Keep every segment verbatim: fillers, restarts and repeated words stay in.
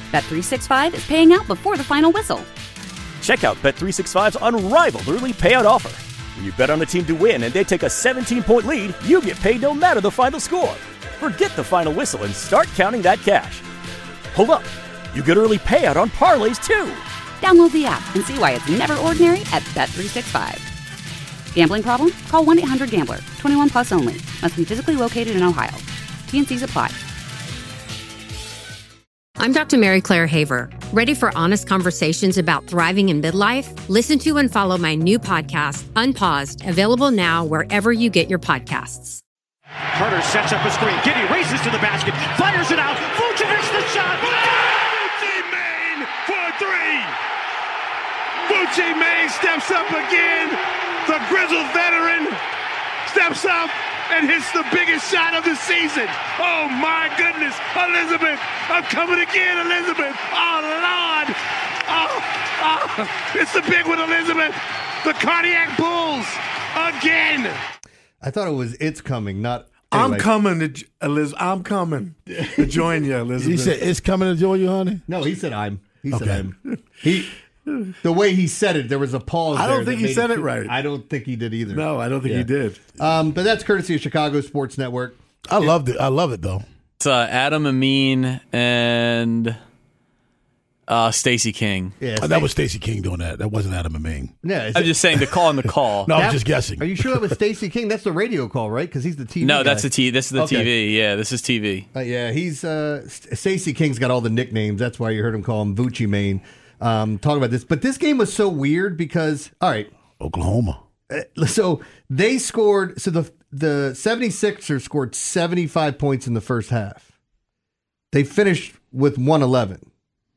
Bet three sixty-five is paying out before the final whistle. Check out Bet three sixty-five's unrivaled early payout offer. When you bet on a team to win and they take a seventeen-point lead, you get paid no matter the final score. Forget the final whistle and start counting that cash. Hold up. You get early payout on parlays, too. Download the app and see why it's never ordinary at Bet three sixty-five. Gambling problem? Call one eight hundred gambler. twenty-one plus only. Must be physically located in Ohio. T N Cs apply. I'm Doctor Mary Claire Haver. Ready for honest conversations about thriving in midlife? Listen to and follow my new podcast, Unpaused, available now wherever you get your podcasts. Carter sets up a screen. Giddy races to the basket, fires it out. Vucevic the shot. Vucci Main for three. Vucci Main steps up again. The grizzled veteran steps up and hits the biggest shot of the season. Oh, my goodness. Elizabeth, I'm coming again, Elizabeth. Oh, Lord. Oh, oh, it's the big one, Elizabeth. The Cardiac Bulls again. I thought it was It's Coming, not... Anyway. I'm coming to, Elizabeth. I'm coming to join you, Elizabeth. He said, it's coming to join you, honey? No, he said I'm. He okay. said I'm. He... The way he said it, there was a pause. I don't there think he said it, it right. I don't think he did either. No, I don't think yeah. he did. Um, but that's courtesy of Chicago Sports Network. I loved it. I love it, though. It's uh, Adam Amin and uh, Stacey King. Yeah, oh, that was Stacey King doing that. That wasn't Adam Amin. Yeah, I'm just saying the call on the call. no, that, I was just guessing. Are you sure that was Stacey King? That's the radio call, right? Because he's the T V No, guy. that's the T. This is the okay. T V. Yeah, this is T V. Uh, yeah, he's uh, Stacey King's got all the nicknames. That's why you heard him call him Vucci Main. Um, talk about this, but this game was so weird because all right, Oklahoma. Uh, so they scored. So the the 76ers scored seventy-five points in the first half. They finished with one eleven.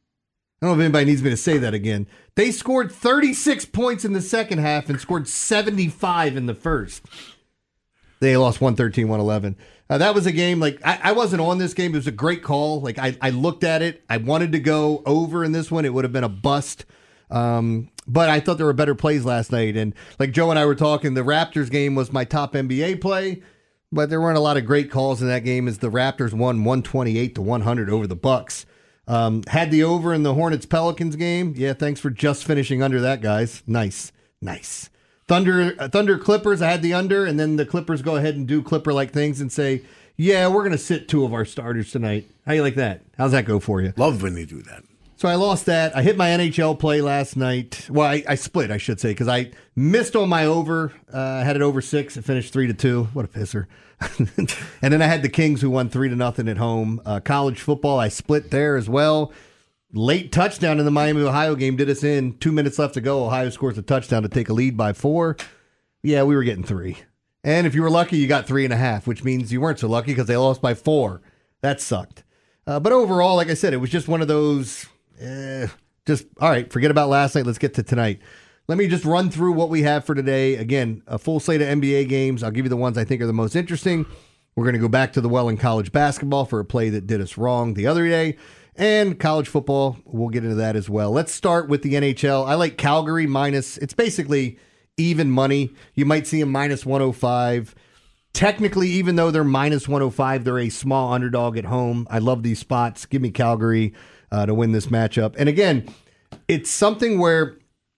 I don't know if anybody needs me to say that again. They scored thirty-six points in the second half and scored seventy-five in the first. They lost one thirteen, one eleven. Uh, that was a game, like, I, I wasn't on this game. It was a great call. Like, I, I looked at it. I wanted to go over in this one. It would have been a bust. Um, but I thought there were better plays last night. And like Joe and I were talking, the Raptors game was my top N B A play. But there weren't a lot of great calls in that game as the Raptors won one twenty-eight to one hundred over the Bucks. Um, had the over in the Hornets-Pelicans game. Yeah, thanks for just finishing under that, guys. Nice, nice. Thunder uh, Thunder Clippers, I had the under, and then the Clippers go ahead and do Clipper-like things and say, yeah, we're going to sit two of our starters tonight. How you like that? How's that go for you? Love when they do that. So I lost that. I hit my N H L play last night. Well, I, I split, I should say, because I missed on my over. Uh, I had it over six. It finished three to two. What a pisser. And then I had the Kings who won three to nothing at home. Uh, college football, I split there as well. Late touchdown in the Miami-Ohio game did us in. Two minutes left to go. Ohio scores a touchdown to take a lead by four. Yeah, we were getting three. And if you were lucky, you got three and a half, which means you weren't so lucky because they lost by four. That sucked. Uh, but overall, like I said, it was just one of those, eh, just, all right, forget about last night. Let's get to tonight. Let me just run through what we have for today. Again, a full slate of N B A games. I'll give you the ones I think are the most interesting. We're going to go back to the well in college basketball for a play that did us wrong the other day. And college football, we'll get into that as well. Let's start with the N H L. I like Calgary minus, it's basically even money. You might see them minus one oh five. Technically, even though they're minus one oh five, they're a small underdog at home. I love these spots. Give me Calgary uh, to win this matchup. And again, it's something where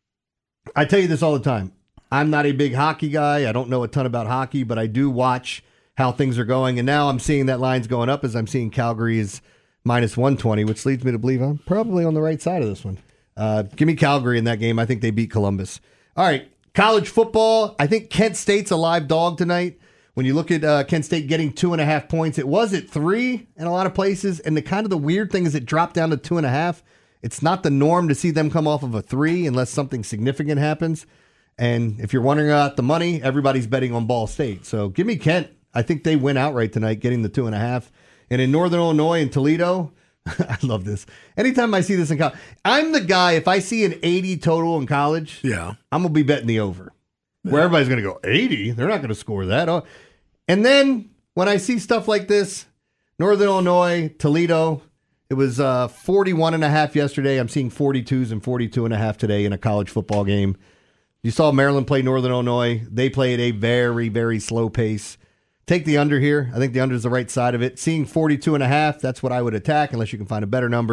I tell you this all the time. I'm not a big hockey guy. I don't know a ton about hockey, but I do watch how things are going. And now I'm seeing that line's going up as I'm seeing Calgary is minus one twenty, which leads me to believe I'm probably on the right side of this one. Uh, give me Calgary in that game. I think they beat Columbus. All right, college football. I think Kent State's a live dog tonight. When you look at uh, Kent State getting two and a half points, it was at three in a lot of places. And the kind of the weird thing is it dropped down to two and a half. It's not the norm to see them come off of a three unless something significant happens. And if you're wondering about the money, everybody's betting on Ball State. So give me Kent. I think they win outright tonight, getting the two and a half. And in Northern Illinois and Toledo, I love this. Anytime I see this in college, I'm the guy, if I see an eighty total in college, yeah, I'm going to be betting the over. Yeah. Where everybody's going to go, eighty? They're not going to score that. Oh. And then when I see stuff like this, Northern Illinois, Toledo, it was uh, forty-one and a half yesterday. I'm seeing forty-twos and forty-two and a half today in a college football game. You saw Maryland play Northern Illinois. They play at a very, very slow pace. Take the under here. I think the under is the right side of it. Seeing forty-two and a half, that's what I would attack unless you can find a better number.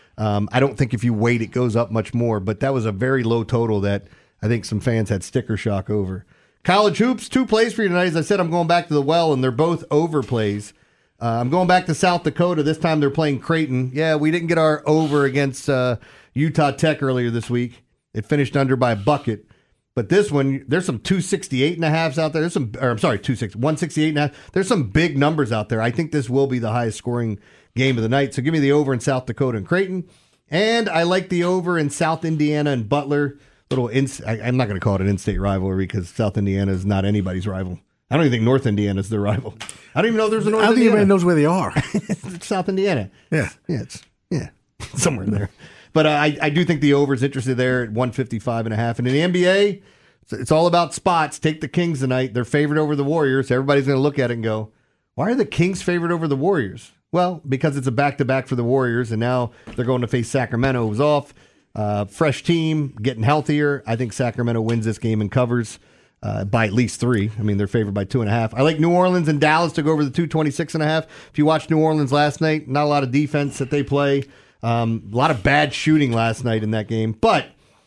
Um, I don't think if you wait, it goes up much more, but that was a very low total that I think some fans had sticker shock over. College hoops, two plays for you tonight. As I said, I'm going back to the well, and they're both over plays. Uh, I'm going back to South Dakota. This time they're playing Creighton. Yeah, we didn't get our over against uh, Utah Tech earlier this week. It finished under by a bucket. But this one, there's some two sixty-eight and a halves out there. There's some, or I'm sorry, two sixty, one sixty-eight and a half. There's some big numbers out there. I think this will be the highest scoring game of the night. So give me the over in South Dakota and Creighton. And I like the over in South Indiana and Butler. Little, in, I, I'm not going to call it an in-state rivalry because South Indiana is not anybody's rival. I don't even think North Indiana is their rival. I don't even know if there's a North I don't Indiana. think anybody knows where they are. It's South Indiana. Yeah. Yeah, it's yeah, somewhere in there. But uh, I, I do think the over is interested there at one fifty-five and a half. And in the N B A, it's, it's all about spots. Take the Kings tonight. They're favored over the Warriors. Everybody's going to look at it and go, why are the Kings favored over the Warriors? Well, because it's a back-to-back for the Warriors, and now they're going to face Sacramento, who's off. Uh, fresh team, getting healthier. I think Sacramento wins this game and covers uh, by at least three. I mean, they're favored by two and a half. I like New Orleans and Dallas to go over the two twenty-six and a half. If you watched New Orleans last night, not a lot of defense that they play. Um, a lot of bad shooting last night in that game. But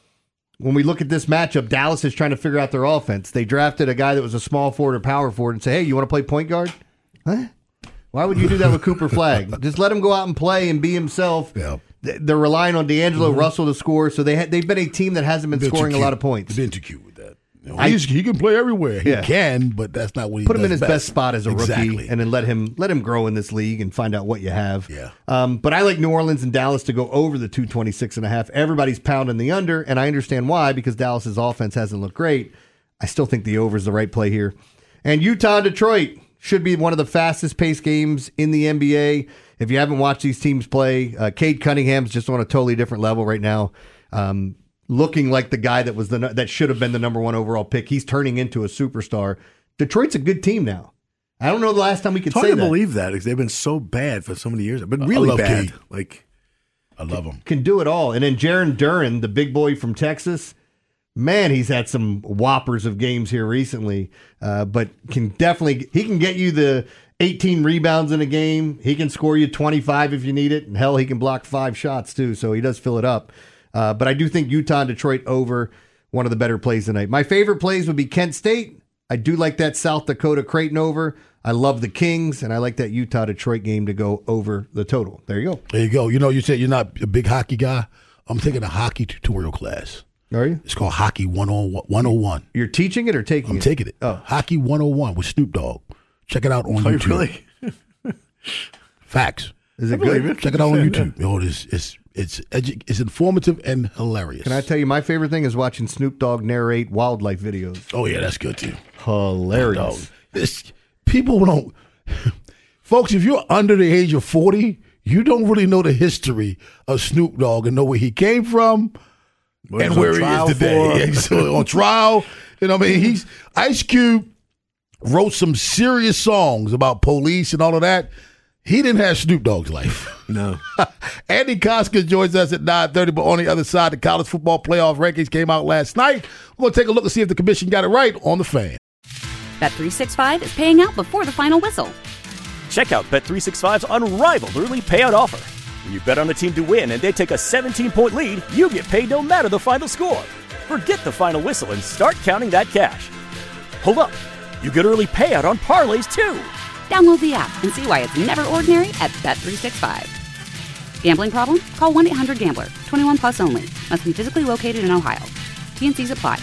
when we look at this matchup, Dallas is trying to figure out their offense. They drafted a guy that was a small forward or power forward and say, hey, you want to play point guard? Huh? Why would you do that with Cooper Flagg? Just let him go out and play and be himself. Yeah. They're relying on D'Angelo mm-hmm. Russell to score, so they ha- they've been a team that hasn't been, been scoring a lot of points. They've been too cute with that. You know, I, he can play everywhere. He yeah. can, but that's not what he Put does him in his best. best spot as a exactly. rookie, and then let him let him grow in this league and find out what you have. Yeah. Um, but I like New Orleans and Dallas to go over the two twenty-six and a half. Everybody's pounding the under, and I understand why, because Dallas's offense hasn't looked great. I still think the over is the right play here. And Utah Detroit should be one of the fastest paced games in the N B A. If you haven't watched these teams play, uh, Cade Cunningham's just on a totally different level right now. Um, looking like the guy that was the that should have been the number one overall pick. He's turning into a superstar. Detroit's a good team now. I don't know the last time we could it's hard say to that. believe that because they've been so bad for so many years. But really I love bad. Cade. Like I love him. Can do it all. And then Jaron Duran, the big boy from Texas, man, he's had some whoppers of games here recently. Uh, but can definitely he can get you the eighteen rebounds in a game. He can score you twenty-five if you need it. And hell, he can block five shots too. So he does fill it up. Uh, but I do think Utah and Detroit over, one of the better plays tonight. My favorite plays would be Kent State. I do like that South Dakota Creighton over. I love the Kings, and I like that Utah-Detroit game to go over the total. There you go. There you go. You know, you said you're not a big hockey guy. I'm taking a hockey tutorial class. Are you? It's called Hockey one oh one. You're teaching it or taking I'm it? I'm taking it. Oh. Hockey one oh one with Snoop Dogg. Check it out on oh, YouTube. Really? Facts. Is it I believe good? it. Check it out on YouTube. Oh, it's it's it's edu- it's informative and hilarious. Can I tell you my favorite thing is watching Snoop Dogg narrate wildlife videos. Oh yeah, that's good too. Hilarious. It's, people don't, folks. If you're under the age of forty, you don't really know the history of Snoop Dogg and know where he came from What and he's on where he trial is today. for. Yeah, he's on trial. You know, what I mean, he's Ice Cube wrote some serious songs about police and all of that. He didn't have Snoop Dogg's life. No. Andy Koskis joins us at nine thirty, but on the other side, the college football playoff rankings came out last night. We're going to take a look and see if the commission got it right on the Fan. Bet three sixty-five is paying out before the final whistle. Check out Bet three sixty-five's unrivaled early payout offer. When you bet on a team to win and they take a seventeen-point lead, you get paid no matter the final score. Forget the final whistle and start counting that cash. Hold up. You get early payout on parlays, too. Download the app and see why it's never ordinary at Bet three sixty-five. Gambling problem? Call one eight hundred gambler. twenty-one plus only. Must be physically located in Ohio. T N Cs apply.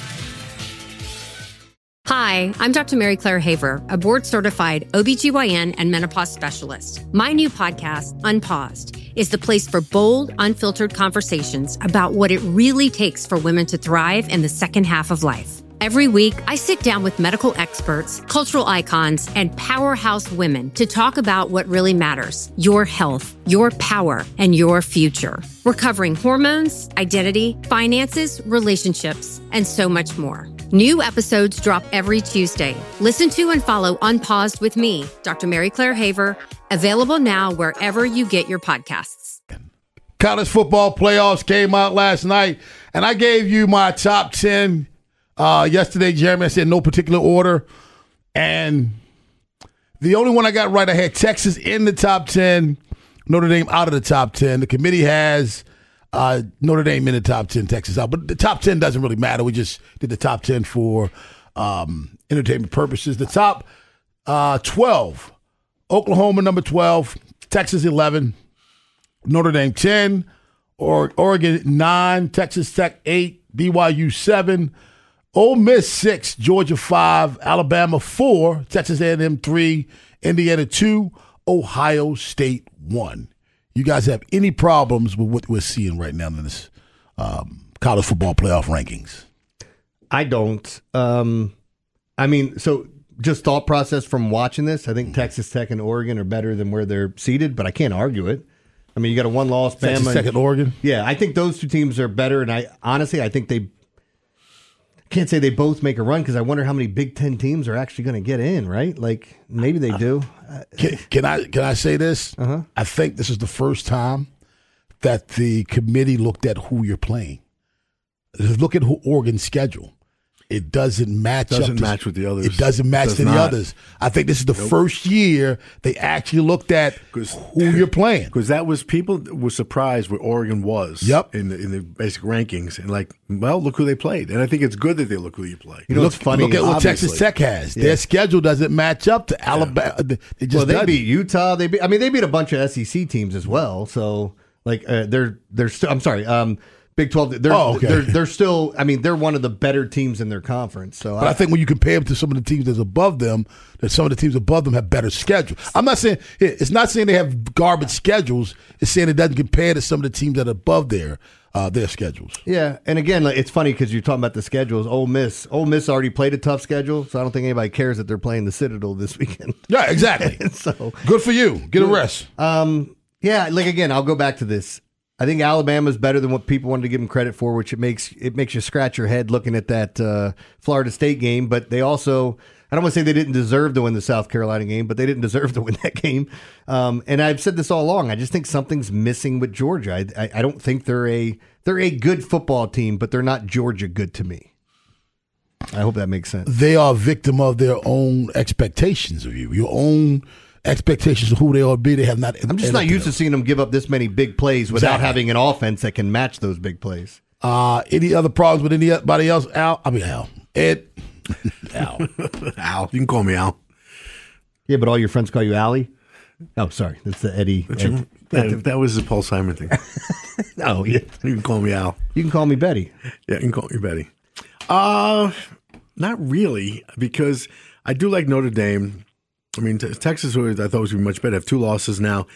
Hi, I'm Doctor Mary Claire Haver, a board-certified O B G Y N and menopause specialist. My new podcast, Unpaused, is the place for bold, unfiltered conversations about what it really takes for women to thrive in the second half of life. Every week, I sit down with medical experts, cultural icons, and powerhouse women to talk about what really matters: your health, your power, and your future. We're covering hormones, identity, finances, relationships, and so much more. New episodes drop every Tuesday. Listen to and follow Unpaused with me, Doctor Mary Claire Haver, available now wherever you get your podcasts. College football playoffs came out last night, and I gave you my top ten uh, yesterday, Jeremy. I said no particular order, and the only one I got right, I had Texas in the top ten, Notre Dame out of the top ten. The committee has uh, Notre Dame in the top ten, Texas out. But the top ten doesn't really matter. We just did the top ten for um, entertainment purposes. The top uh, twelve, Oklahoma number twelve, Texas eleven, Notre Dame ten, or Oregon nine, Texas Tech eight, B Y U seven, Ole Miss six, Georgia five, Alabama four, Texas A and M three, Indiana two, Ohio State one. You guys have any problems with what we're seeing right now in this um, college football playoff rankings? I don't. Um, I mean, so just thought process from watching this, I think mm-hmm. Texas Tech and Oregon are better than where they're seated, but I can't argue it. I mean, you got a one-loss Bama. Texas Tech and Oregon? Yeah, I think those two teams are better, and I honestly, I think they can't say they both make a run because I wonder how many Big Ten teams are actually going to get in, right? Like, maybe they do. Can, can I can I say this? Uh-huh. I think this is the first time that the committee looked at who you're playing. Look at who Oregon's schedule. It doesn't match doesn't up to, match with the others. It doesn't match Does to the not. others. I think this is the Nope. first year they actually looked at who you're playing. Because that was, people were surprised where Oregon was Yep. in, the, in the basic rankings. And like, well, look who they played. And I think it's good that they look who you play. You know look, what's funny? Look at what Obviously. Texas Tech has. Yeah. Their schedule doesn't match up to Alabama. They just well, they doesn't. beat Utah. They beat, I mean, they beat a bunch of S E C teams as well. So, like, uh, they're they're still. I'm sorry, um, Big twelve. They're, Oh, okay. they're they're still. I mean, they're one of the better teams in their conference. So, But I, I think when you compare them to some of the teams that's above them, that some of the teams above them have better schedules. I'm not saying it's not saying they have garbage schedules. It's saying it doesn't compare to some of the teams that are above their uh, their schedules. yeah, and again, like, it's funny because you're talking about the schedules. Ole Miss, Ole Miss already played a tough schedule, so I don't think anybody cares that they're playing the Citadel this weekend. Yeah, exactly. so Good for you. Get a rest. Um, yeah, like again, I'll go back to this. I think Alabama's better than what people wanted to give them credit for, which it makes it makes you scratch your head looking at that uh, Florida State game. But they also, I don't want to say they didn't deserve to win the South Carolina game, but they didn't deserve to win that game. Um, and I've said this all along. I just think something's missing with Georgia. I, I, I don't think they're a they're a good football team, but they're not Georgia good to me. I hope that makes sense. They are a victim of their own expectations of you. Your own expectations of who they ought to be. They have not. I'm just not used to seeing them give up this many big plays without Exactly. having an offense that can match those big plays. Uh, any other problems with anybody else? Al? I mean, Al. Ed? Al. Al. You can call me Al. Yeah, but all your friends call you Allie? Oh, sorry. That's the Eddie. That, you, that, that was the Paul Simon thing. Oh, yeah. You can call me Al. You can call me Betty. Yeah, you can call me Betty. Uh, not really, because I do like Notre Dame. I mean, t- Texas, who I thought was going to be much better, have two losses now.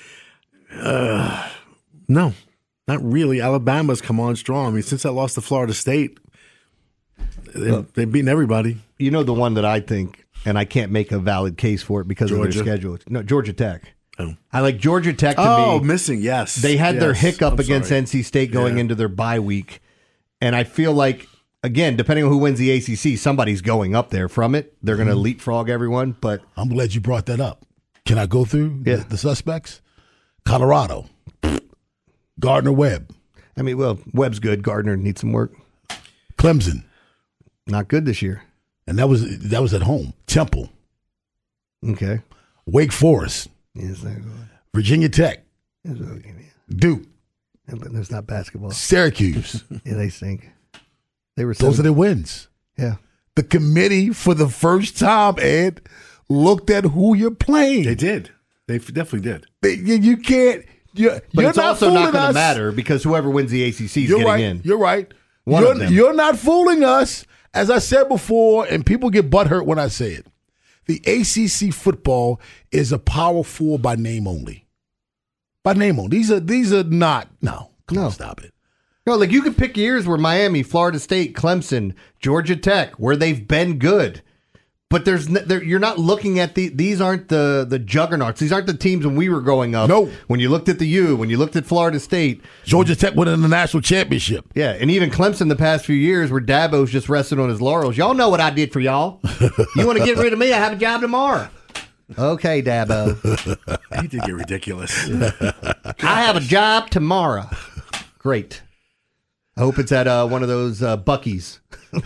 Uh, no, not really. Alabama's come on strong. I mean, since I lost to Florida State, they, Well, they've beaten everybody. You know the one that I think, and I can't make a valid case for it because Georgia? of their schedule. No, Georgia Tech. Oh, I like Georgia Tech to oh me. missing, yes. They had yes. their hiccup I'm against sorry. N C State going Yeah. into their bye week. And I feel like, again, depending on who wins the A C C, somebody's going up there from it. They're going to Mm-hmm. leapfrog everyone. But I'm glad you brought that up. Can I go through Yeah. the, the suspects? Colorado. Gardner Webb. I mean, well, Webb's good. Gardner needs some work. Clemson. Not good this year. And that was that was at home. Temple. Okay. Wake Forest. Yes, they're good. Virginia Tech. Yes, they're good, yeah. Duke. Yeah, but there's not basketball. Syracuse. Yeah, they stink. They were Those are seven- their wins. Yeah. The committee, for the first time, Ed, looked at who you're playing. They did. They f- definitely did. They- you, you can't. You're, But you're it's not also not fooling going to us. matter because whoever wins the A C C is You're getting right. in. You're right. One you're, of them. you're not fooling us. As I said before, and people get butthurt when I say it, the A C C football is a Power Four by name only. By name only. These are these are not. No, come No. on, stop it. No, like you could pick years where Miami, Florida State, Clemson, Georgia Tech, where they've been good. But there's n- there, you're not looking at the these aren't the the juggernauts. These aren't the teams when we were growing up. No. When you looked at the U, when you looked at Florida State. Georgia Tech winning the national championship. Yeah, and even Clemson the past few years where Dabo's just resting on his laurels. Y'all know what I did for y'all. You want to get rid of me? I have a job tomorrow. Okay, Dabo. He did get ridiculous. I have a job tomorrow. Great. I hope it's at uh, one of those uh, Buc-ee's.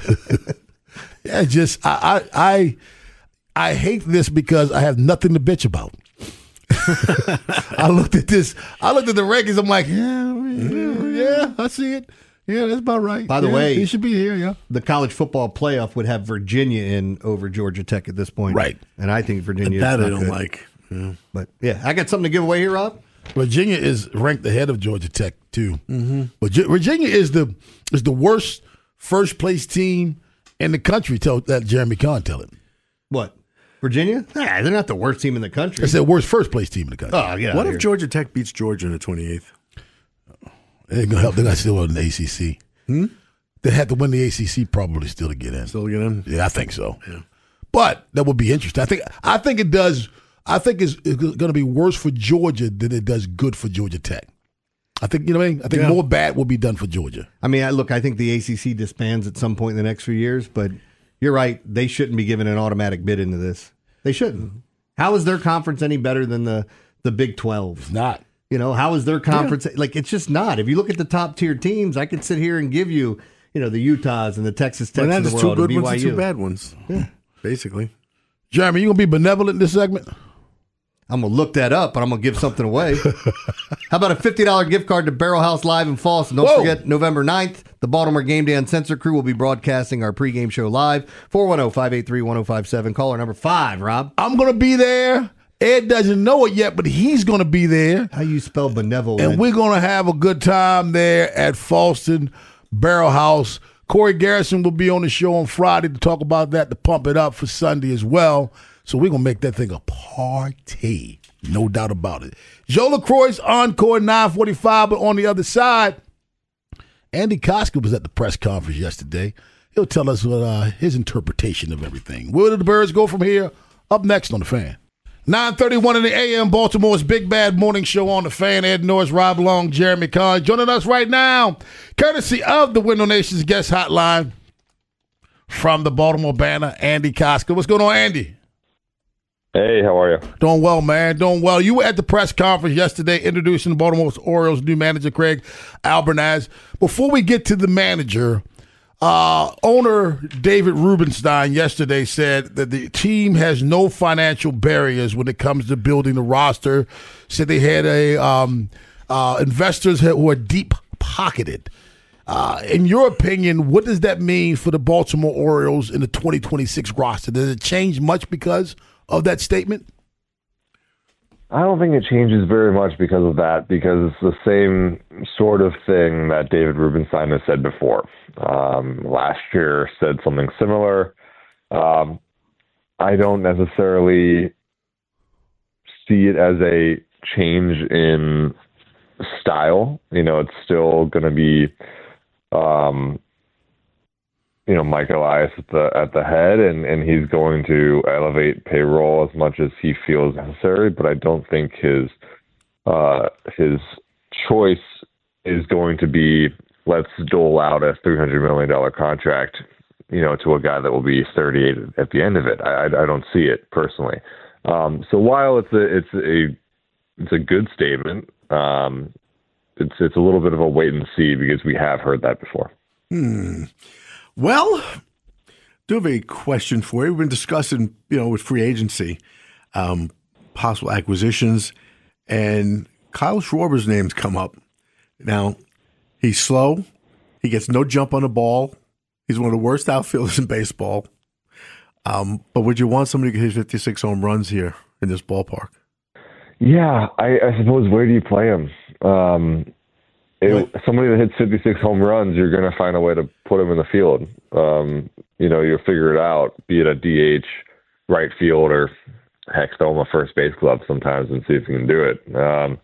Yeah, just I, I I I hate this because I have nothing to bitch about. I looked at this. I looked at the rankings. I'm like, yeah, yeah, yeah, I see it. Yeah, that's about right. By the yeah, way, he should be here. Yeah, the college football playoff would have Virginia in over Georgia Tech at this point, right? And I think Virginia. That is I not don't good. like. Yeah. But yeah, I got something to give away here, Rob. Virginia is ranked ahead of Georgia Tech too. Mm-hmm. But G- Virginia is the is the worst first place team in the country. Tell that Jeremy Kahn tell it. What? Virginia? Nah, they're not the worst team in the country. It's the worst first place team in the country. Oh, yeah. What if Georgia Tech beats Georgia in the twenty-eighth? They're gonna help. They're gonna still win the A C C. Hmm? They had to win the A C C probably still to get in. Still get in? Yeah, I think so. Yeah. But that would be interesting. I think. I think it does. I think it's, it's going to be worse for Georgia than it does good for Georgia Tech. I think you know what I mean. I think Yeah. more bad will be done for Georgia. I mean, I, look, I think the A C C disbands at some point in the next few years, but you're right. They shouldn't be given an automatic bid into this. They shouldn't. How is their conference any better than the, the Big twelve? It's not. You know, how is their conference? Yeah. Like, it's just not. If you look at the top tier teams, I could sit here and give you, you know, the Utahs and the Texas Techs Well, of the that's world. two good and ones B Y U. and two bad ones. Yeah, basically. Jeremy, you going to be benevolent in this segment? I'm going to look that up, but I'm going to give something away. How about a fifty dollars gift card to Barrel House Live in Falls? And don't Whoa. forget, November ninth, the Baltimore Game Day Uncensored crew will be broadcasting our pregame show live. four one zero, five eight three, one zero five seven. Caller number five, Rob. I'm going to be there. Ed doesn't know it yet, but he's going to be there. How you spell benevolent? And we're going to have a good time there at Falston Barrel House. Corey Garrison will be on the show on Friday to talk about that, to pump it up for Sunday as well. So we're going to make that thing a party. No doubt about it. Joe LaCroix's Encore nine forty-five, but on the other side, Andy Koska was at the press conference yesterday. He'll tell us what, uh, his interpretation of everything. Where do the Birds go from here? Up next on The Fan. nine thirty-one in the A M, Baltimore's Big Bad Morning Show on The Fan. Ed Norris, Rob Long, Jeremy Kahn joining us right now, courtesy of the Window Nation's guest hotline from the Baltimore Banner, Andy Koska. What's going on, Andy? Hey, how are you? Doing well, man. Doing well. You were at the press conference yesterday introducing the Baltimore Orioles' new manager, Craig Albernaz. Before we get to the manager, uh, owner David Rubenstein yesterday said that the team has no financial barriers when it comes to building the roster. Said they had a um, uh, investors who are deep-pocketed. Uh, in your opinion, what does that mean for the Baltimore Orioles in the twenty twenty-six roster? Does it change much because of that statement? I don't think it changes very much because of that, because it's the same sort of thing that David Rubenstein has said before. Um, last year said something similar. Um, I don't necessarily see it as a change in style. You know, it's still going to be, um, you know, Mike Elias at the at the head, and, and he's going to elevate payroll as much as he feels necessary. But I don't think his uh, his choice is going to be, let's dole out a three hundred million dollars contract, you know, to a guy that will be thirty-eight at the end of it. I, I don't see it personally. Um, so while it's a it's a it's a good statement, um, it's it's a little bit of a wait and see, because we have heard that before. Hmm. Well, I do have a question for you. We've been discussing, you know, with free agency, um, possible acquisitions, and Kyle Schwarber's name's come up. Now, he's slow. He gets no jump on the ball. He's one of the worst outfielders in baseball. Um, but would you want somebody to hit fifty-six home runs here in this ballpark? Yeah, I, I suppose, where do you play him? Um, it, somebody that hits fifty-six home runs, you're going to find a way to put him in the field. Um, you know, you'll figure it out, be it a D H, right field, or heck, throw him a first base glove sometimes and see if you can do it. Um,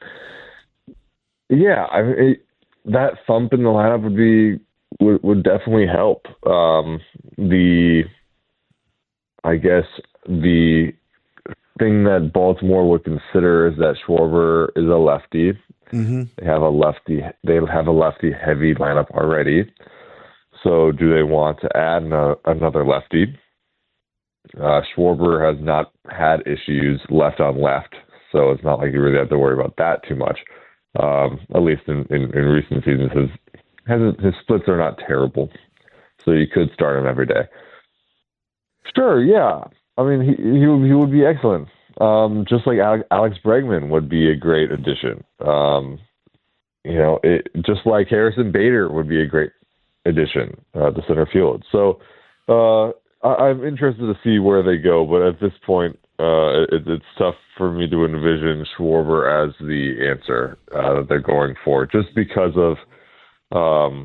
yeah, I it, that thump in the lineup would be would, would definitely help. Um, the, I guess the thing that Baltimore would consider is that Schwarber is a lefty. Mm-hmm. They have a lefty. They have a lefty-heavy lineup already. So, do they want to add a, another lefty? Uh, Schwarber has not had issues left on left, so it's not like you really have to worry about that too much. Um, at least in, in, in recent seasons, his, his his splits are not terrible, so you could start him every day. Sure, yeah. I mean, he he would, he would be excellent. um, just like Alex Bregman would be a great addition. Um, you know, it, just like Harrison Bader would be a great addition uh, to center field. So uh, I, I'm interested to see where they go, but at this point, uh, it, it's tough for me to envision Schwarber as the answer uh, that they're going for, just because of um,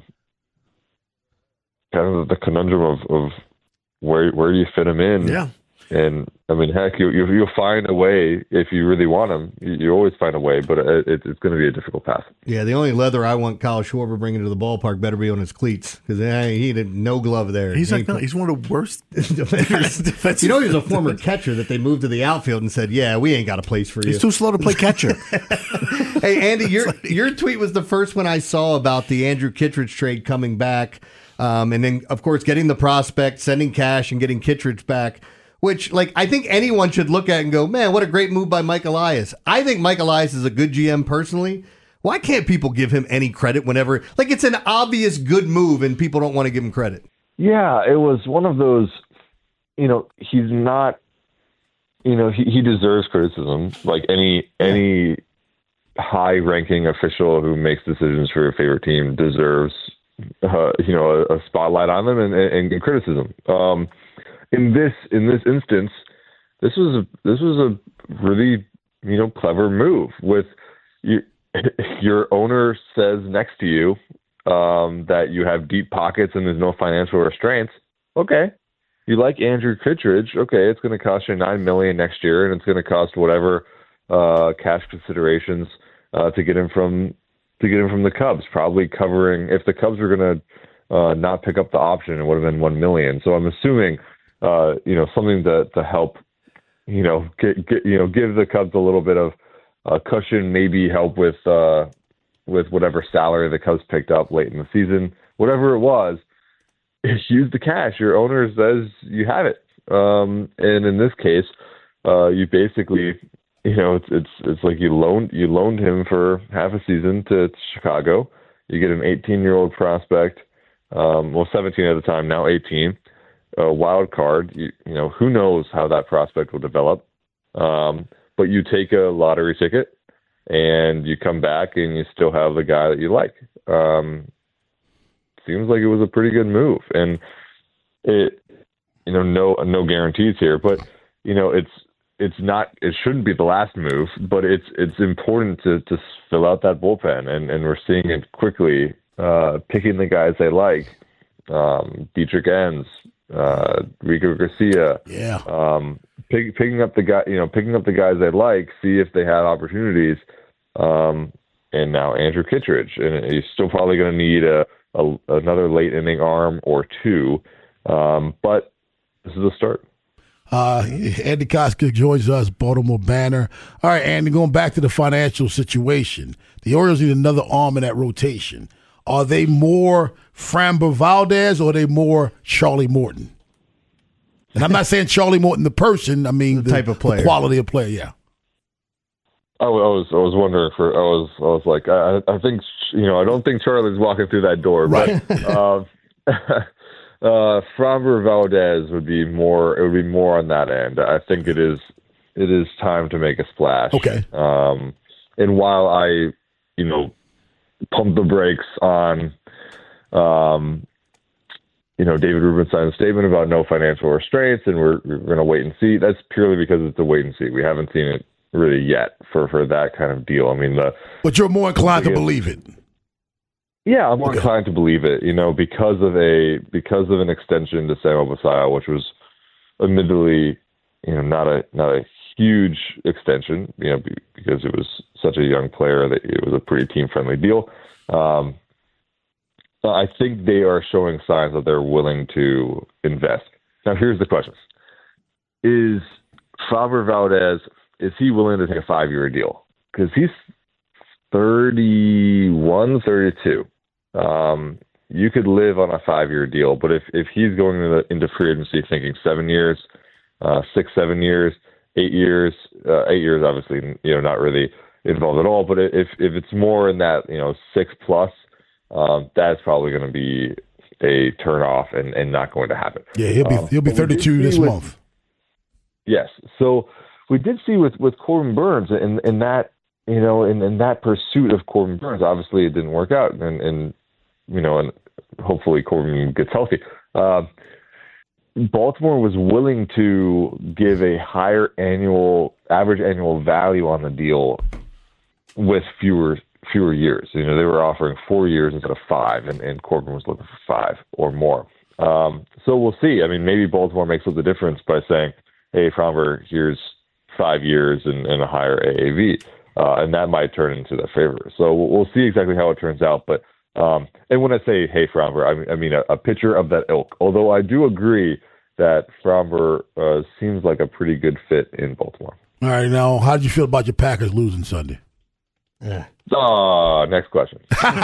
kind of the conundrum of, of where where do you fit him in? Yeah. And I mean, heck, you, you, you'll find a way if you really want him. You, you always find a way, but it, it, it's going to be a difficult path. Yeah, the only leather I want Kyle Schwarber bringing to the ballpark better be on his cleats, because he had no glove there. He's he like no, he's one of the worst defenders. You know, he was a former catcher that they moved to the outfield and said, "Yeah, we ain't got a place for you." He's too slow to play catcher. Hey, Andy, your your tweet was the first one I saw about the Andrew Kittredge trade coming back, um, and then of course getting the prospect, sending cash, and getting Kittredge back. Which, like, I think anyone should look at and go, man, what a great move by Mike Elias. I think Mike Elias is a good G M personally. Why can't people give him any credit whenever, like, it's an obvious good move and people don't want to give him credit? Yeah, it was one of those, you know, he's not, you know, he, he deserves criticism. Like any any high-ranking official who makes decisions for your favorite team deserves, uh, you know, a, a spotlight on them and, and, and criticism. Um In this in this instance, this was a this was a really you know clever move. With you, your owner says next to you um, that you have deep pockets and there's no financial restraints. Okay, you like Andrew Kittredge. Okay, it's going to cost you nine million next year, and it's going to cost whatever uh, cash considerations uh, to get him from to get him from the Cubs. Probably covering if the Cubs were going to uh, not pick up the option, it would have been one million. So I'm assuming. Uh, you know, something to, to help, you know, get, get, you know, give the Cubs a little bit of uh, cushion, maybe help with uh, with whatever salary the Cubs picked up late in the season, whatever it was. Use the cash. Your owner says you have it, um, and in this case, uh, you basically, you know, it's it's it's like you loaned you loaned him for half a season to, to Chicago. You get an eighteen-year-old prospect, um, well, seventeen at the time, now eighteen. A wild card, you, you know, who knows how that prospect will develop. Um, but you take a lottery ticket and you come back and you still have the guy that you like. Um, seems like it was a pretty good move. And it, you know, no, no guarantees here, but you know, it's, it's not, it shouldn't be the last move, but it's, it's important to, to fill out that bullpen. And, and we're seeing it quickly, uh, picking the guys they like. Um, Dietrich Enns, uh, Rico Garcia, yeah, um, pick, picking up the guy, you know, picking up the guys they like, see if they had opportunities, um, and now Andrew Kittredge, and he's still probably going to need a, a another late inning arm or two, um, but this is a start. Uh, Andy Koska joins us, Baltimore Banner. All right, Andy, going back to the financial situation, the Orioles need another arm in that rotation. Are they more Framber Valdez or are they more Charlie Morton? And I'm not saying Charlie Morton the person. I mean the, the type of player, the quality of player. Yeah. I was I was wondering for I was I was like I I think you know I don't think Charlie's walking through that door, right? But, uh, uh, Framber Valdez would be more. It would be more on that end. I think it is it is time to make a splash. Okay. Um, and while I you know. pump the brakes on, um, you know, David Rubenstein's statement about no financial restraints, and we're, we're going to wait and see. That's purely because it's a wait and see. We haven't seen it really yet for, for that kind of deal. I mean, the but you're more inclined to believe it. Yeah, I'm more okay. inclined to believe it. You know, because of a because of an extension to Sam Obasoyo, which was admittedly, you know, not a not a huge extension, you know, because it was such a young player that it was a pretty team-friendly deal. Um, I think they are showing signs that they're willing to invest. Now, here's the question. Is Framber Valdez, is he willing to take a five-year deal? Because he's thirty-one, thirty-two. Um, you could live on a five-year deal, but if, if he's going into, into free agency thinking seven years, uh, six, seven years, eight years, uh, eight years, obviously, you know, not really involved at all. But if if it's more in that, you know, six plus, um, that's probably going to be a turnoff and, and not going to happen. Yeah, he'll be um, he'll be thirty-two this with, month. Yes. So we did see with, with Corbin Burns in, in that, you know, in, in that pursuit of Corbin Burns, obviously it didn't work out, and, and you know, and hopefully Corbin gets healthy. Uh, Baltimore was willing to give a higher annual, average annual value on the deal with fewer fewer years. You know, they were offering four years instead of five, and, and Corbin was looking for five or more. Um, so we'll see. I mean, maybe Baltimore makes up the difference by saying, hey, Fromber, here's five years and, and a higher A A V. Uh, and that might turn into their favor. So we'll, we'll see exactly how it turns out. But um, and when I say, hey, Fromber, I mean, I mean a, a pitcher of that ilk. Although I do agree that Fromber uh, seems like a pretty good fit in Baltimore. All right, now, how did you feel about your Packers losing Sunday? Yeah. Uh, next question.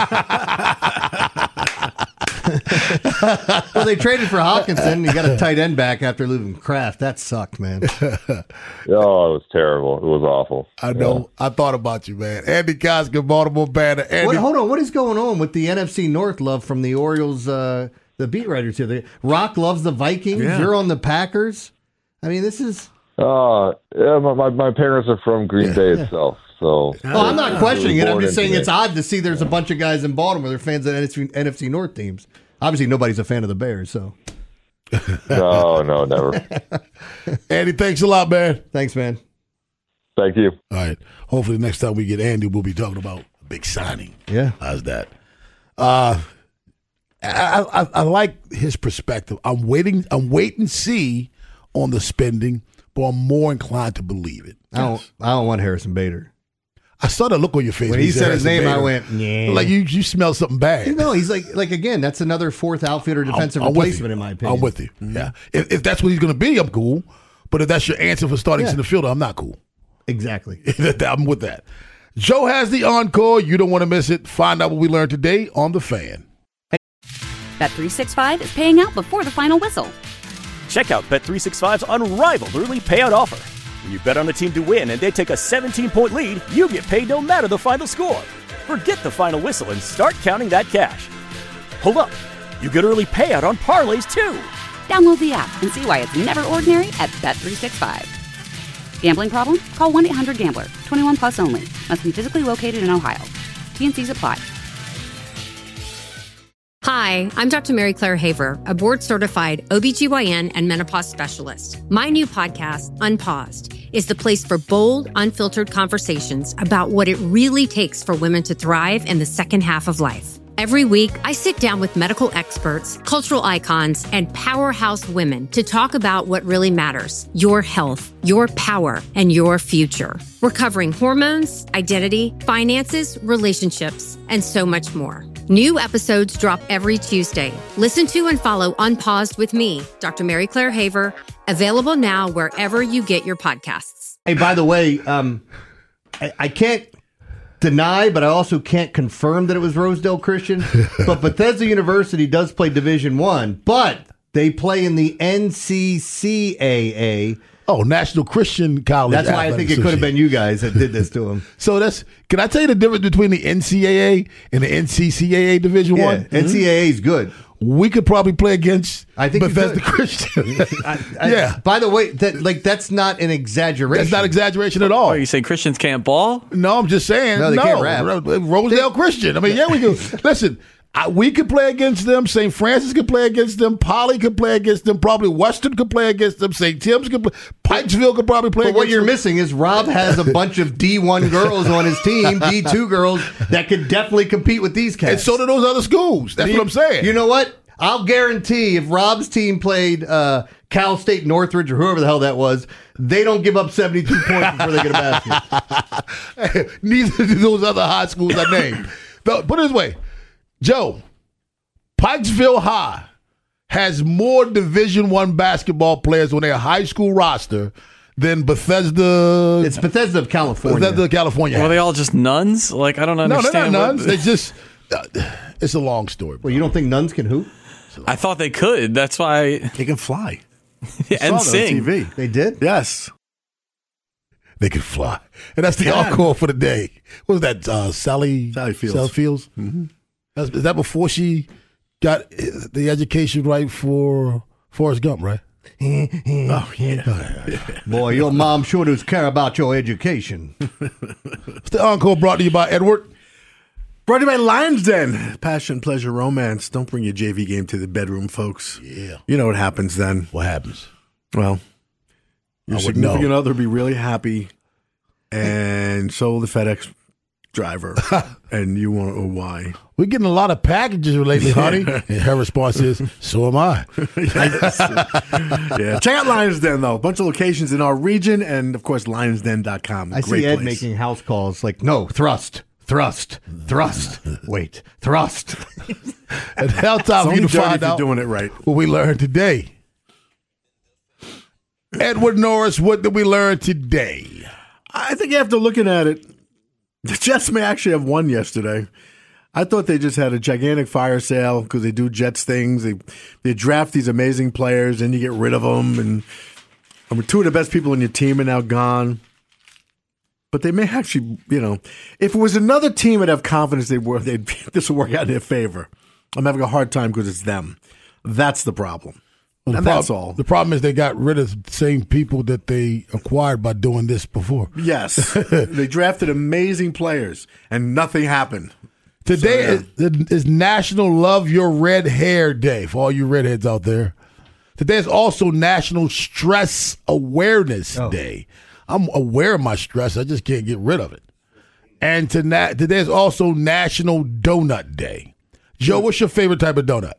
Well, they traded for Hawkinson. You got a tight end back after losing Kraft. That sucked, man. Oh, it was terrible. It was awful. I know. Yeah. I thought about you, man. Andy Koska, Baltimore Banner. Andy. What, hold on. What is going on with the N F C North love from the Orioles, uh, the beat writers here? The, Rock loves the Vikings. Yeah. You're on the Packers. I mean, this is... Uh, yeah, my, my, my parents are from Green yeah, Bay yeah. itself. So, oh, I'm not questioning it. I'm just saying it's it. odd to see there's a bunch of guys in Baltimore. They're fans of N F C, N F C North teams. Obviously, nobody's a fan of the Bears, so. No, no, never. Andy, thanks a lot, man. Thanks, man. Thank you. All right. Hopefully, next time we get Andy, we'll be talking about a big signing. Yeah. How's that? Uh, I, I, I like his perspective. I'm waiting. I'm waiting to see on the spending, but I'm more inclined to believe it. I don't. I don't want Harrison Bader. I saw that look on your face when, when he said his name. Bader. I went, yeah. Like you, you smell something bad. You know, he's like, like again, that's another fourth outfielder defensive I'm, I'm replacement in my opinion. I'm with you. Mm-hmm. Yeah, if, if that's what he's going to be, I'm cool. But if that's your answer for starting yeah. center fielder, I'm not cool. Exactly. I'm with that. Joe has the encore. You don't want to miss it. Find out what we learned today on The Fan. Bet three sixty-five is paying out before the final whistle. Check out Bet three sixty-five's unrivaled early payout offer. When you bet on a team to win and they take a seventeen-point lead, you get paid no matter the final score. Forget the final whistle and start counting that cash. Hold up. You get early payout on parlays, too. Download the app and see why it's never ordinary at Bet three sixty-five. Gambling problem? Call one eight hundred gambler. twenty-one plus only. Must be physically located in Ohio. T N Cs apply. Hi, I'm Doctor Mary Claire Haver, a board-certified O B G Y N and menopause specialist. My new podcast, Unpaused, is the place for bold, unfiltered conversations about what it really takes for women to thrive in the second half of life. Every week, I sit down with medical experts, cultural icons, and powerhouse women to talk about what really matters: your health, your power, and your future. We're covering hormones, identity, finances, relationships, and so much more. New episodes drop every Tuesday. Listen to and follow Unpaused with me, Doctor Mary Claire Haver, available now wherever you get your podcasts. Hey, by the way, um, I, I can't deny, but I also can't confirm that it was Rosedale Christian. But Bethesda University does play Division One, but they play in the N C C A A. Oh, National Christian College. That's why I think it could have been you guys that did this to him. So that's. Can I tell you the difference between the N C A A and the N C C A A Division yeah, One? N C A A is good. We could probably play against I think Bethesda Christian. I, I, yeah. By the way, that like that's not an exaggeration. That's not exaggeration at all. Are you saying Christians can't ball? No, I'm just saying. No, they no. can't rap. Rosedale they, Christian. I mean, yeah, we can. Listen, I, we could play against them. Saint Francis could play against them. Poly could play against them. Probably Western could play against them. Saint Tim's could play. Pikesville could probably play but against them. But what you're missing is Rob has a bunch of D one girls on his team, D two girls, that could definitely compete with these cats. And so do those other schools. That's you, what I'm saying. You know what? I'll guarantee if Rob's team played uh, Cal State Northridge or whoever the hell that was, they don't give up seventy-two points before they get a basket. Neither do those other high schools I named. Put it this way, Joe, Pikesville High has more Division One basketball players on their high school roster than Bethesda. It's Bethesda of California. Bethesda of California. Are they all just nuns? Like, I don't understand. No, they're not nuns. What... They just. Uh, it's a long story. Bro. Well, you don't think nuns can hoop? I thought they could. That's why they can fly and sing. On T V. They did. Yes, they can fly, and that's the yeah. encore for the day. What was that? Uh, Sally Sally Fields. Sally Fields. Mm-hmm. That's, is that before she got the education right for Forrest Gump? Right. Oh, yeah. Boy, your mom sure does care about your education. The encore brought to you by Edward. Brought to you by Lions Den. Passion, pleasure, romance. Don't bring your J V game to the bedroom, folks. Yeah. You know what happens then. What happens? Well, your I would significant know. other will be really happy, and so will the FedEx driver. And you won't know why. We're getting a lot of packages lately, honey. And her response is, so am I. Yeah, check out Lions Den, though. A bunch of locations in our region, and, of course, lions den dot com. I Great see Ed place. making house calls like, no, thrust, thrust, thrust. Wait, thrust. And hell It's time for only you to dirty find if you're out doing it right. what we learned today. Edward Norris, what did we learn today? I think after looking at it, the Jets may actually have won yesterday. I thought they just had a gigantic fire sale because they do Jets things. They they draft these amazing players, and you get rid of them. And I mean, two of the best people on your team are now gone. But they may actually, you know, if it was another team, I'd have confidence they were. They'd this will work out in their favor. I'm having a hard time because it's them. That's the problem. Well, the and prob- that's all. The problem is they got rid of the same people that they acquired by doing this before. Yes. They drafted amazing players, and nothing happened. Today So, yeah. is, is National Love Your Red Hair Day for all you redheads out there. Today is also National Stress Awareness Oh. Day. I'm aware of my stress. I just can't get rid of it. And tonight, today is also National Donut Day. Joe, what's your favorite type of donut?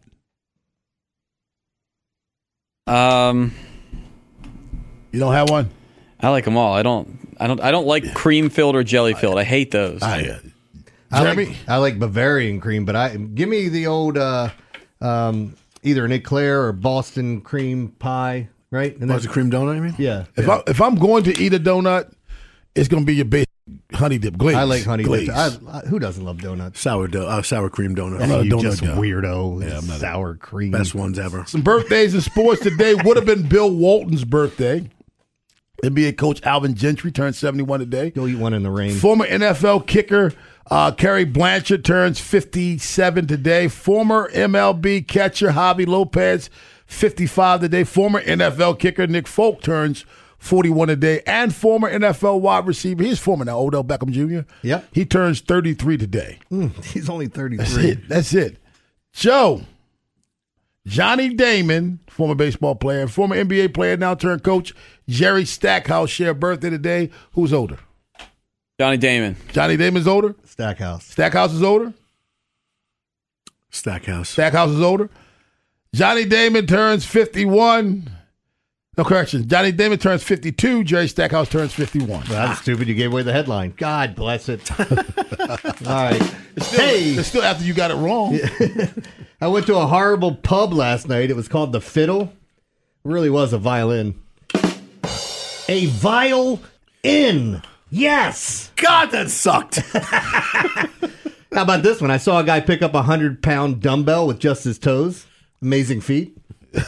Um, You don't have one? I like them all. I don't. I don't. I don't like cream filled or jelly filled. I hate those. I, uh, I Jeremy? like, I like Bavarian cream, but I give me the old uh, um, either an eclair or Boston cream pie, right? And Oh, it's a cream donut, I mean? yeah, If I if I'm going to eat a donut, it's going to be your basic honey dip glaze. I like honey glaze. dip. I, I, who doesn't love donuts? Sourdough, uh, sour cream donut. I'm not a you donut just guy. weirdo. Yeah, I'm not a- sour cream. Best ones ever. Some birthdays in sports today would have been Bill Walton's birthday. N B A coach Alvin Gentry turned seventy-one today. You'll eat one in the rain. Former N F L kicker uh, Kerry Blanchard turns fifty-seven today. Former M L B catcher Javi Lopez, fifty-five today. Former N F L kicker Nick Folk turns forty-one today. And former N F L wide receiver, he's former now, Odell Beckham Junior Yep. He turns thirty-three today. Mm, he's only That's thirty-three. it. That's it. Joe, Johnny Damon, former baseball player, and former N B A player, now turned coach, Jerry Stackhouse share a birthday today. Who's older? Johnny Damon. Johnny Damon's older? Stackhouse. Stackhouse is older? Stackhouse. Stackhouse is older? Johnny Damon turns fifty-one. No, correction. Johnny Damon turns fifty-two. Jerry Stackhouse turns fifty-one. Well, that's stupid. You gave away the headline. God bless it. All right. It's still, Hey. it's still after you got it wrong. I went to a horrible pub last night. It was called The Fiddle. It really was a violin. A violin. Yes. God, that sucked. How about this one? I saw a guy pick up a hundred pound dumbbell with just his toes. Amazing feat. This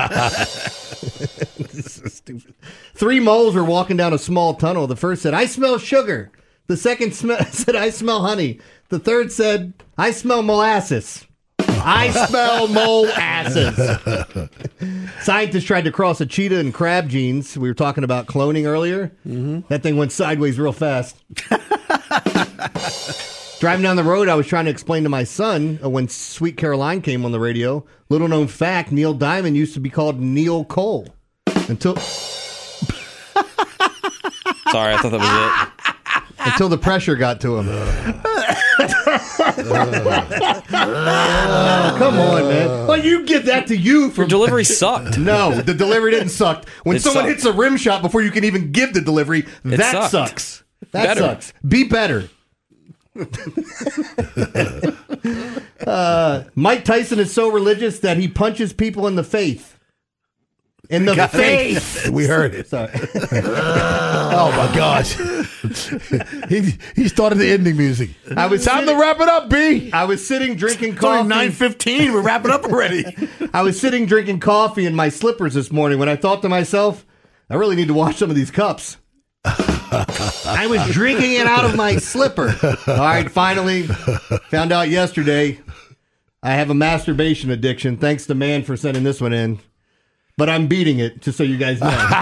is so stupid. Three moles were walking down a small tunnel. The first said, "I smell sugar." The second sm- said, "I smell honey." The third said, "I smell molasses." I smell molasses. Scientists tried to cross a cheetah and crab genes. We were talking about cloning earlier. Mm-hmm. That thing went sideways real fast. Driving down the road, I was trying to explain to my son uh, when Sweet Caroline came on the radio. Little known fact, Neil Diamond used to be called Neil Cole. Until Sorry, I thought that was it. until the pressure got to him. Oh, come on, man. Well, you give that to you for Your delivery sucked. No, the delivery didn't suck. When It someone sucked. hits a rim shot before you can even give the delivery, that sucked. sucks. That Better. sucks. Be better. uh, Mike Tyson is so religious that he punches people in the faith. In the face. We heard it. Sorry. Oh my gosh. he he started the ending music. I was Time sitting, to wrap it up, B. I was sitting drinking It's only coffee. nine fifteen. We're wrapping up already. I was sitting drinking coffee in my slippers this morning when I thought to myself, I really need to wash some of these cups. I was drinking it out of my slipper. All right, finally, found out yesterday I have a masturbation addiction. Thanks to Man for sending this one in. but I'm beating it, just so you guys know.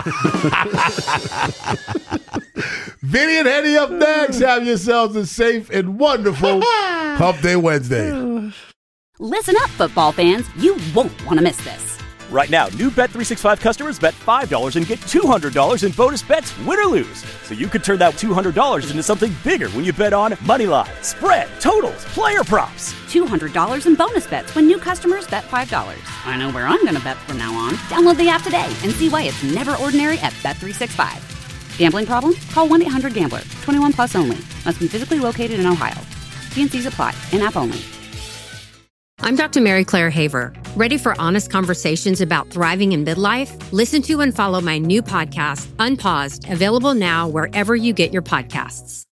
Vinny and Henny up next. Have yourselves a safe and wonderful Hump Day Wednesday. Listen up, football fans. You won't want to miss this. Right now, new Bet three sixty-five customers bet five dollars and get two hundred dollars in bonus bets, win or lose. So you could turn that two hundred dollars into something bigger when you bet on money line, spread, totals, player props. two hundred dollars in bonus bets when new customers bet five dollars. I know where I'm going to bet from now on. Download the app today and see why it's never ordinary at Bet three sixty-five. Gambling problem? Call one eight hundred gambler. twenty-one plus only. Must be physically located in Ohio. T N Cs apply. In-app only. I'm Doctor Mary Claire Haver. Ready for honest conversations about thriving in midlife? Listen to and follow my new podcast, Unpaused, available now wherever you get your podcasts.